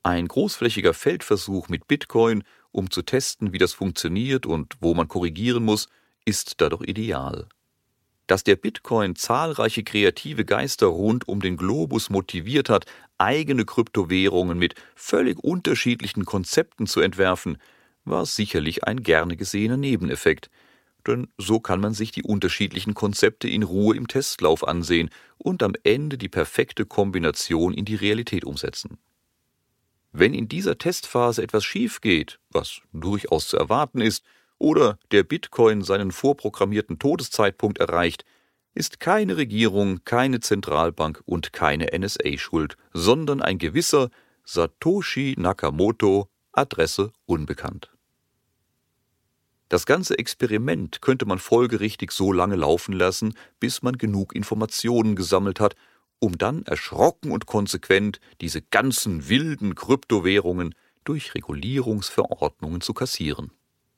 Ein großflächiger Feldversuch mit Bitcoin, um zu testen, wie das funktioniert und wo man korrigieren muss, ist da doch ideal. Dass der Bitcoin zahlreiche kreative Geister rund um den Globus motiviert hat, eigene Kryptowährungen mit völlig unterschiedlichen Konzepten zu entwerfen, war sicherlich ein gerne gesehener Nebeneffekt. Denn so kann man sich die unterschiedlichen Konzepte in Ruhe im Testlauf ansehen und am Ende die perfekte Kombination in die Realität umsetzen. Wenn in dieser Testphase etwas schief geht, was durchaus zu erwarten ist, oder der Bitcoin seinen vorprogrammierten Todeszeitpunkt erreicht, ist keine Regierung, keine Zentralbank und keine NSA schuld, sondern ein gewisser Satoshi Nakamoto, Adresse unbekannt. Das ganze Experiment könnte man folgerichtig so lange laufen lassen, bis man genug Informationen gesammelt hat, um dann erschrocken und konsequent diese ganzen wilden Kryptowährungen durch Regulierungsverordnungen zu kassieren.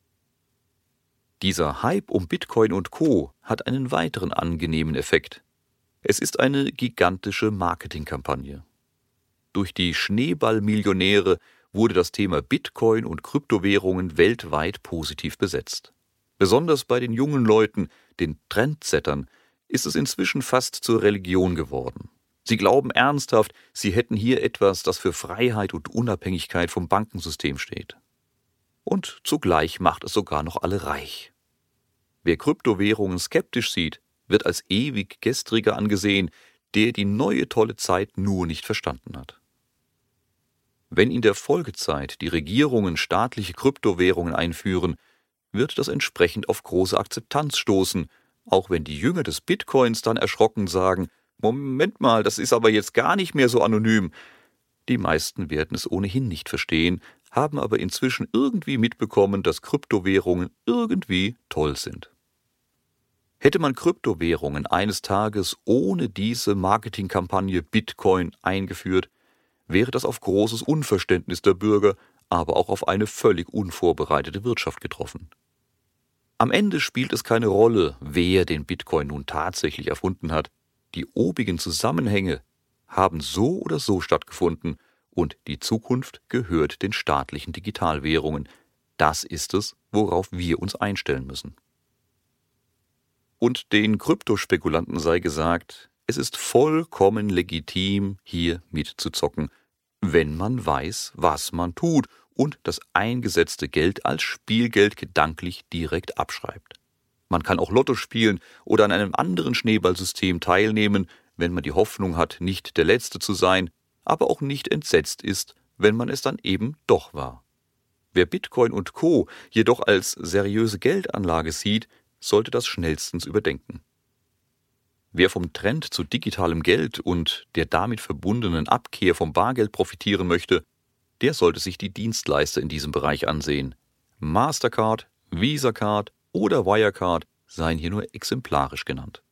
Dieser Hype um Bitcoin und Co. hat einen weiteren angenehmen Effekt. Es ist eine gigantische Marketingkampagne. Durch die Schneeballmillionäre wurde das Thema Bitcoin und Kryptowährungen weltweit positiv besetzt. Besonders bei den jungen Leuten, den Trendsettern, ist es inzwischen fast zur Religion geworden. Sie glauben ernsthaft, sie hätten hier etwas, das für Freiheit und Unabhängigkeit vom Bankensystem steht. Und zugleich macht es sogar noch alle reich. Wer Kryptowährungen skeptisch sieht, wird als ewig Gestriger angesehen, der die neue tolle Zeit nur nicht verstanden hat. Wenn in der Folgezeit die Regierungen staatliche Kryptowährungen einführen, wird das entsprechend auf große Akzeptanz stoßen, auch wenn die Jünger des Bitcoins dann erschrocken sagen, Moment mal, das ist aber jetzt gar nicht mehr so anonym. Die meisten werden es ohnehin nicht verstehen, haben aber inzwischen irgendwie mitbekommen, dass Kryptowährungen irgendwie toll sind. Hätte man Kryptowährungen eines Tages ohne diese Marketingkampagne Bitcoin eingeführt, wäre das auf großes Unverständnis der Bürger, aber auch auf eine völlig unvorbereitete Wirtschaft getroffen. Am Ende spielt es keine Rolle, wer den Bitcoin nun tatsächlich erfunden hat. Die obigen Zusammenhänge haben so oder so stattgefunden und die Zukunft gehört den staatlichen Digitalwährungen. Das ist es, worauf wir uns einstellen müssen. Und den Kryptospekulanten sei gesagt, es ist vollkommen legitim, hier mitzuzocken, wenn man weiß, was man tut und das eingesetzte Geld als Spielgeld gedanklich direkt abschreibt. Man kann auch Lotto spielen oder an einem anderen Schneeballsystem teilnehmen, wenn man die Hoffnung hat, nicht der Letzte zu sein, aber auch nicht entsetzt ist, wenn man es dann eben doch war. Wer Bitcoin und Co. jedoch als seriöse Geldanlage sieht, sollte das schnellstens überdenken. Wer vom Trend zu digitalem Geld und der damit verbundenen Abkehr vom Bargeld profitieren möchte, der sollte sich die Dienstleister in diesem Bereich ansehen. Mastercard, Visa Card oder Wirecard seien hier nur exemplarisch genannt.